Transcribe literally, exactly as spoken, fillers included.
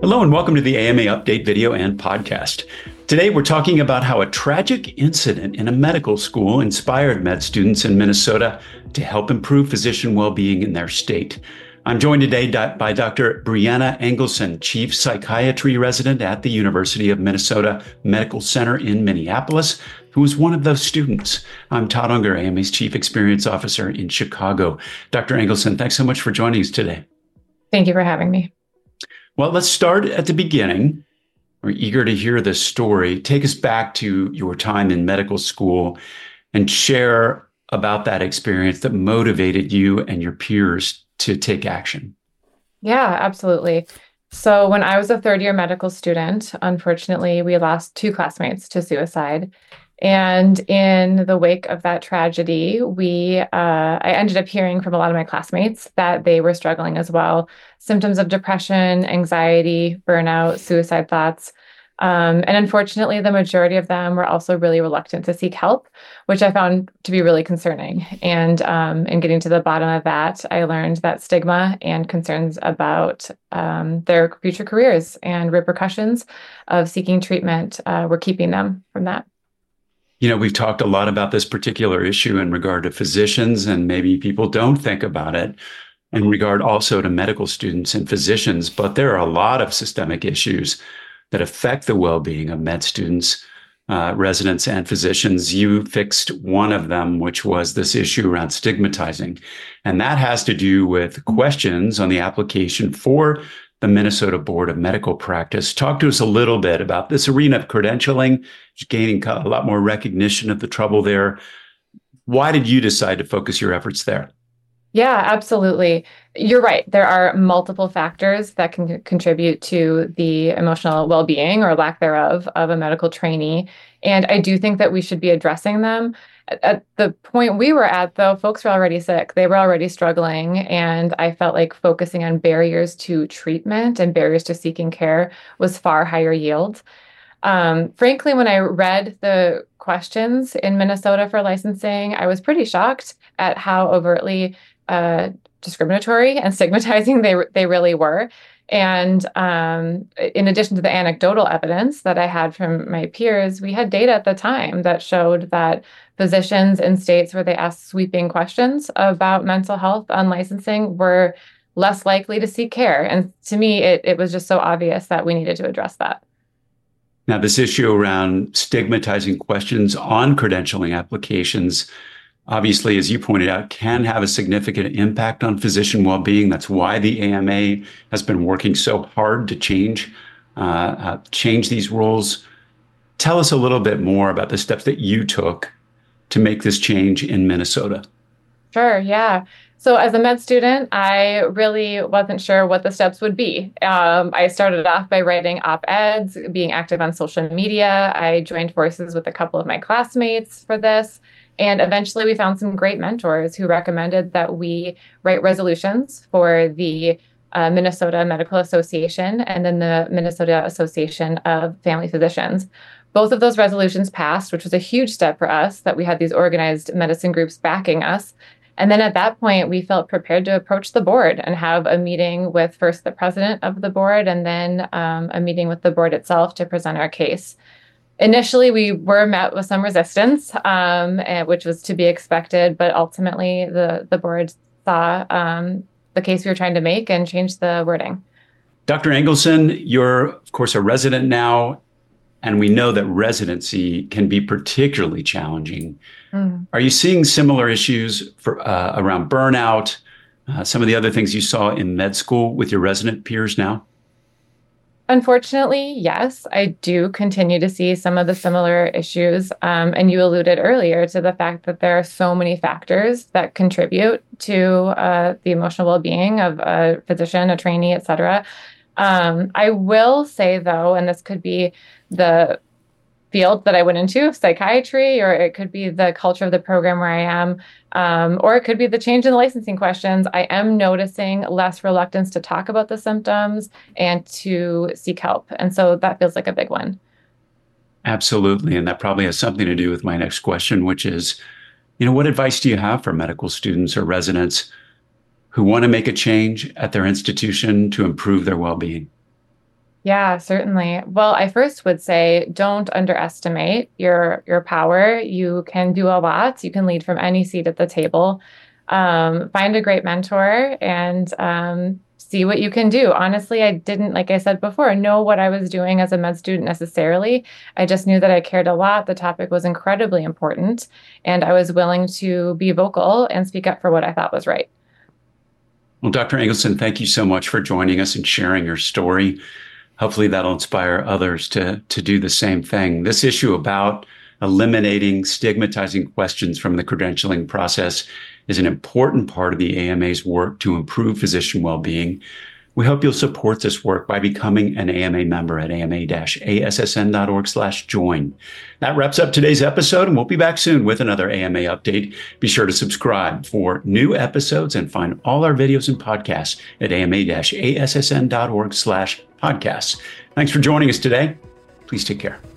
Hello and welcome to the A M A Update video and podcast. Today we're talking about how a tragic incident in a medical school inspired med students in Minnesota to help improve physician well-being in their state. I'm joined today by Doctor Brianna Engelson, Chief Psychiatry Resident at the University of Minnesota Medical Center in Minneapolis, who was one of those students. I'm Todd Unger, A M A's Chief Experience Officer in Chicago. Doctor Engelson, thanks so much for joining us today. Thank you for having me. Well, let's start at the beginning. We're eager to hear this story. Take us back to your time in medical school and share about that experience that motivated you and your peers to take action. Yeah, absolutely. So when I was a third year medical student, unfortunately, we lost two classmates to suicide. And in the wake of that tragedy, we uh, I ended up hearing from a lot of my classmates that they were struggling as well. Symptoms of depression, anxiety, burnout, suicide thoughts. Um, and unfortunately, the majority of them were also really reluctant to seek help, which I found to be really concerning. And um, in getting to the bottom of that, I learned that stigma and concerns about um, their future careers and repercussions of seeking treatment uh, were keeping them from that. You know, we've talked a lot about this particular issue in regard to physicians, and maybe people don't think about it in regard also to medical students and physicians, but there are a lot of systemic issues that affect the well-being of med students, uh, residents, and physicians. You fixed one of them, which was this issue around stigmatizing. And that has to do with questions on the application for the Minnesota Board of Medical Practice. Talk to us a little bit about this arena of credentialing, gaining a lot more recognition of the trouble there. Why did you decide to focus your efforts there? Yeah, absolutely. You're right. There are multiple factors that can c- contribute to the emotional well-being or lack thereof of a medical trainee. And I do think that we should be addressing them. At, at the point we were at, though, folks were already sick. They were already struggling. And I felt like focusing on barriers to treatment and barriers to seeking care was far higher yield. Um, frankly, when I read the questions in Minnesota for licensing, I was pretty shocked at how overtly uh, discriminatory and stigmatizing they they really were. And um, in addition to the anecdotal evidence that I had from my peers, we had data at the time that showed that physicians in states where they asked sweeping questions about mental health on licensing were less likely to seek care. And to me, it, it was just so obvious that we needed to address that. Now, this issue around stigmatizing questions on credentialing applications, obviously, as you pointed out, can have a significant impact on physician well-being. That's why the A M A has been working so hard to change, uh, uh, change these rules. Tell us a little bit more about the steps that you took to make this change in Minnesota. Sure, yeah. So as a med student, I really wasn't sure what the steps would be. Um, I started off by writing op-eds, being active on social media. I joined forces with a couple of my classmates for this. And eventually we found some great mentors who recommended that we write resolutions for the uh, Minnesota Medical Association and then the Minnesota Association of Family Physicians. Both of those resolutions passed, which was a huge step for us, that we had these organized medicine groups backing us. And then at that point, we felt prepared to approach the board and have a meeting with first the president of the board and then um, a meeting with the board itself to present our case. Initially, we were met with some resistance, um, which was to be expected, but ultimately the, the board saw um, the case we were trying to make and changed the wording. Doctor Engelson, you're, of course, a resident now, and we know that residency can be particularly challenging. Mm. Are you seeing similar issues for uh, around burnout, uh, some of the other things you saw in med school with your resident peers now? Unfortunately, yes, I do continue to see some of the similar issues. Um, and you alluded earlier to the fact that there are so many factors that contribute to uh, the emotional well-being of a physician, a trainee, et cetera. Um, I will say, though, and this could be the field that I went into, psychiatry, or it could be the culture of the program where I am, um, or it could be the change in the licensing questions. I am noticing less reluctance to talk about the symptoms and to seek help. And so that feels like a big one. Absolutely. And that probably has something to do with my next question, which is, you know, what advice do you have for medical students or residents who want to make a change at their institution to improve their well-being? Yeah, certainly. Well, I first would say don't underestimate your your power. You can do a lot. You can lead from any seat at the table. Um, find a great mentor and um, see what you can do. Honestly, I didn't, like I said before, know what I was doing as a med student necessarily. I just knew that I cared a lot. The topic was incredibly important, and I was willing to be vocal and speak up for what I thought was right. Well, Doctor Engelson, thank you so much for joining us and sharing your story. Hopefully that'll inspire others to, to do the same thing. This issue about eliminating stigmatizing questions from the credentialing process is an important part of the A M A's work to improve physician well-being. We hope you'll support this work by becoming an A M A member at ama-assn.org slash join. That wraps up today's episode, and we'll be back soon with another A M A update. Be sure to subscribe for new episodes and find all our videos and podcasts at ama-assn.org slash podcasts. Thanks for joining us today. Please take care.